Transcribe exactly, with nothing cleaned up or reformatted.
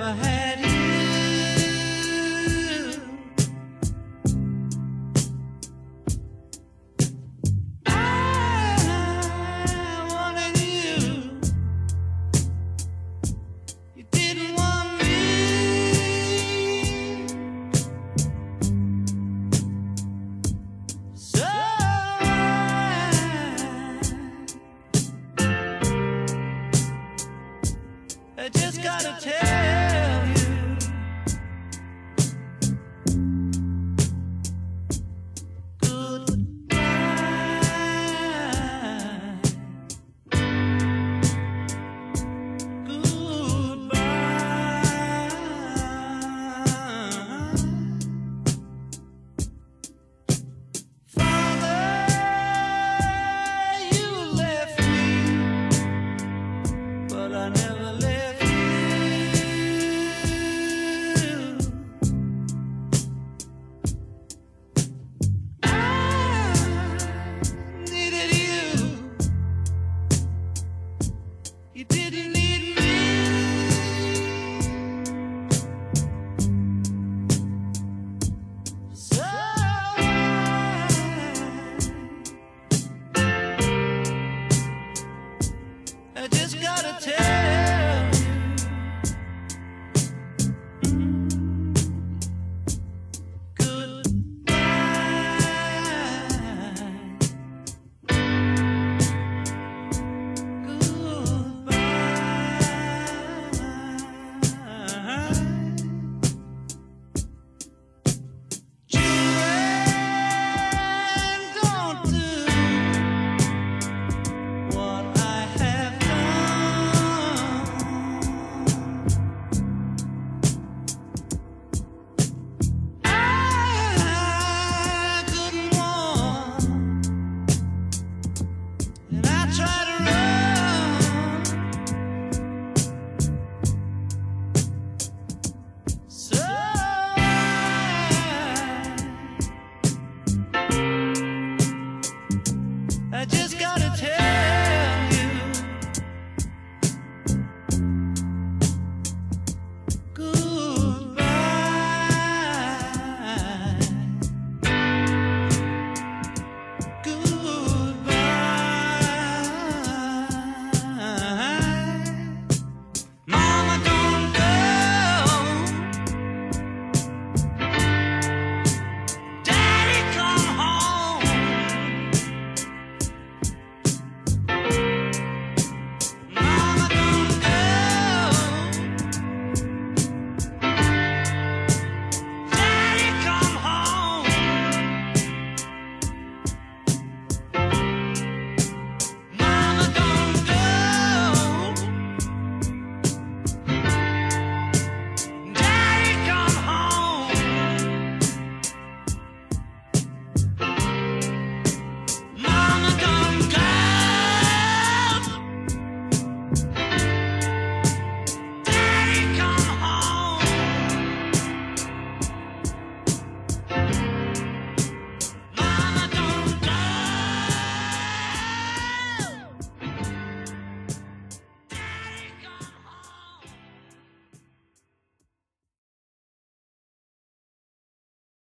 I had you. I wanted you. You didn't want me. So I just gotta tell you, goodbye, goodbye. Father, you left me, but I never left you. I needed you. You didn't need me. So I just gotta tell you, I just gotta tell